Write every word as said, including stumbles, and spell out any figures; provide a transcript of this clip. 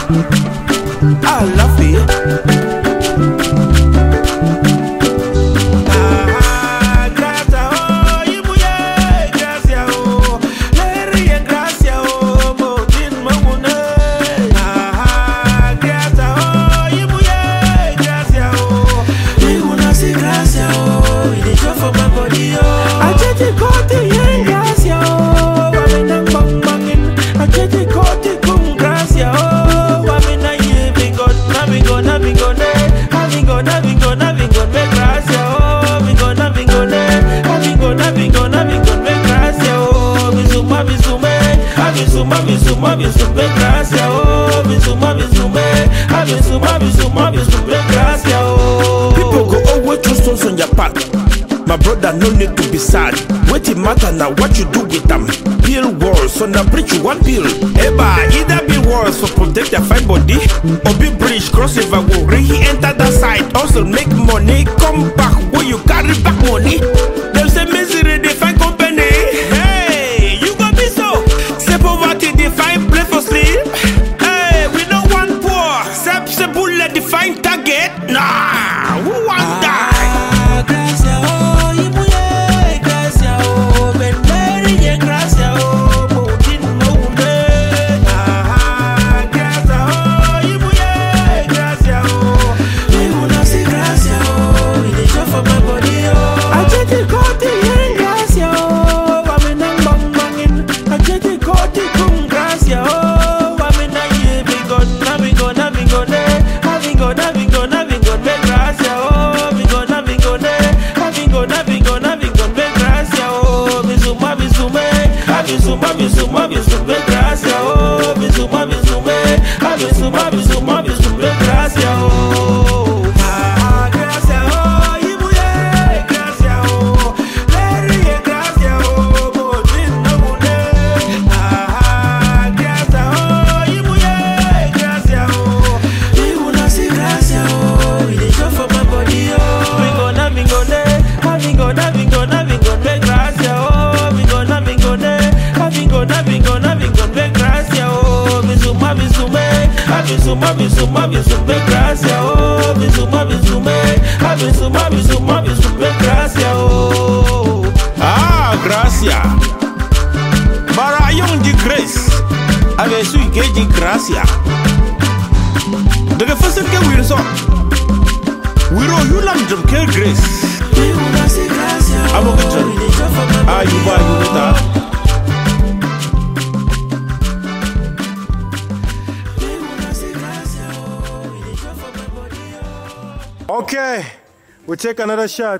I love it. People go always throw stones on your path. My brother, no need to be sad. What it matter now, what you do with them? Build walls, on the bridge you want build. Eba, either build walls for protect your fine body, or build bridge, cross river, go re-enter that side. Also make money, come back where you carry back money. Them say misery, they find company. Hey, you gon' be so. Say poverty, they find place for sleep. Hey, we don't want poor. Sep, se bullet, they find target. Nah, who want that? Bisuma, bisuma, bisuma, gracia, oh. Bisuma, bisuma, bisuma, bisuma, bisuma, gracia, oh. Ah, gracia, oh. Ibuye, gracia, oh. Lerie, gracia, oh. Bodin, no mune. Ah, gracia, oh. Ibuye, gracia, oh. We wanna see gracia, oh. It is just for my body, oh. We gonna, we gonna, we gonna, we gonna, we gonna, gracia, oh. We gonna, we gonna. Bingo, bingo, bingo, be gracia, oh. Bisuma, bisume, abisuma, bisuma, bisume, gracia, oh. Bisuma, bisume, abisuma, bisuma, bisume, gracia, oh. Ah, gracia. Barayong de grace. Abesu ike de gracia. De que fazer que we resort. We ro you lam jam ke grace. We wanna see gracia. Amo que jam. Ah, you buy you nita. Okay, we'll take another shot.